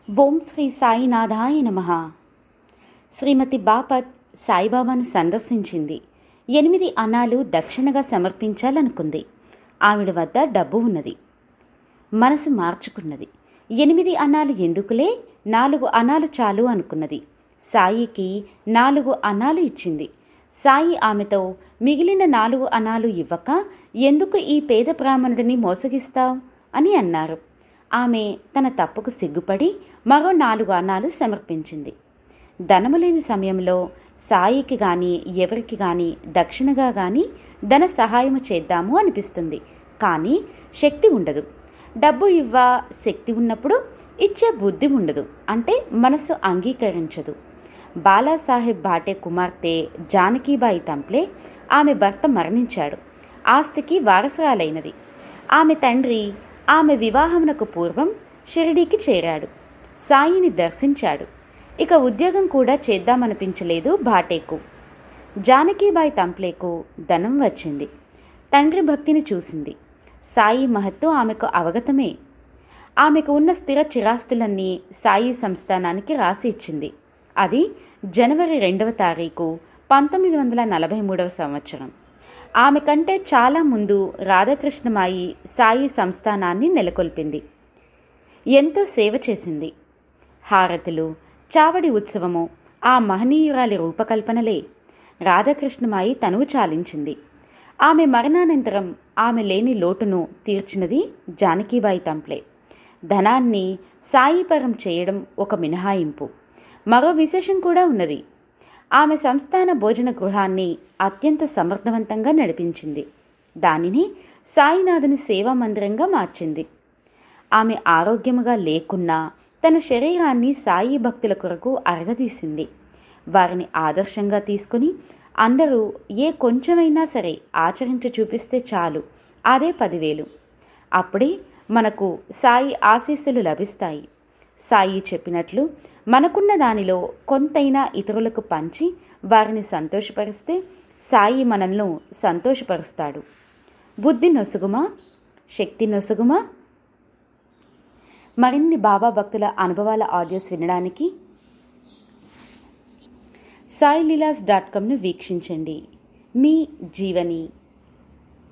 ఓం శ్రీ సాయినాథాయ నమః. శ్రీమతి బాపత్ సాయిబాబాను సందర్శించింది. 8 అనాలు దక్షిణగా సమర్పించాలనుకుంది. ఆవిడ వద్ద డబ్బు ఉన్నది. మనసు మార్చుకున్నది. 8 అనాలు ఎందుకులే, 4 అనాలు చాలు అనుకున్నది. సాయికి 4 అనాలు ఇచ్చింది. సాయి ఆమెతో, మిగిలిన 4 అనాలు ఇవ్వక ఎందుకు ఈ పేద బ్రాహ్మణుడిని మోసగిస్తావు అని అన్నారు. ఆమె తన తప్పుకు సిగ్గుపడి మరో 4 అనాలు సమర్పించింది. ధనము లేని సమయంలో సాయికి గాని ఎవరికి గాని దక్షిణగా గాని ధన సహాయము చేద్దాము అనిపిస్తుంది. కానీ శక్తి ఉండదు. డబ్బు శక్తి ఉన్నప్పుడు ఇచ్చే బుద్ధి ఉండదు, అంటే మనసు అంగీకరించదు. బాలాసాహెబ్ భాటే కుమార్తె జానకీబాయి తంప్లే ఆమె భర్త మరణించాడు. ఆస్తికి వారసురాలైనది. ఆమె తండ్రి ఆమె వివాహమునకు పూర్వం షిరిడీకి చేరాడు. సాయిని దర్శించాడు. ఇక ఉద్యోగం కూడా చేద్దామనిపించలేదు భాటేకు. జానకీబాయి తంప్లేకు ధనం వచ్చింది. తండ్రి భక్తిని చూసింది. సాయి మహత్తు ఆమెకు అవగతమే. ఆమెకు ఉన్న స్థిర చిరాస్తులన్నీ సాయి సంస్థానానికి రాసి ఇచ్చింది. అది జనవరి 2వ తారీఖు 1943 సంవత్సరం. ఆమె కంటే చాలా ముందు రాధాకృష్ణమాయి సాయి సంస్థానాన్ని నెలకొల్పింది. ఎంతో సేవ చేసింది. హారతులు, చావడి ఉత్సవము ఆ మహనీయురాలి రూపకల్పనలే. రాధాకృష్ణమాయి తనువు చాలించింది. ఆమె మరణానంతరం ఆమె లేని లోటును తీర్చినది జానకీబాయి తంప్లే. ధనాన్ని సాయిపరం చేయడం ఒక మినహాయింపు. మరో విశేషం కూడా ఉన్నది. ఆమె సంస్థాన భోజన గృహాన్ని అత్యంత సమర్థవంతంగా నడిపించింది. దానిని సాయినాథుని సేవా మందిరంగా మార్చింది. ఆమె ఆరోగ్యముగా లేకున్నా తన శరీరాన్ని సాయి భక్తుల కొరకు అరగదీసింది. వారిని ఆదర్శంగా తీసుకుని అందరూ ఏ కొంచెమైనా సరే ఆచరించి చూపిస్తే చాలు, అదే 10,000. అప్పుడే మనకు సాయి ఆశీస్సులు లభిస్తాయి. సాయి చెప్పినట్లు మనకున్న దానిలో కొంతైనా ఇతరులకు పంచి వారిని సంతోషపరిస్తే సాయి మనల్ని సంతోషపరుస్తాడు. బుద్ధి నొసుగుమా, శక్తి నొసుగుమా. మరిన్ని బాబా భక్తుల అనుభవాల ఆడియోస్ వినడానికి saileelas.comను వీక్షించండి. మీ జీవని.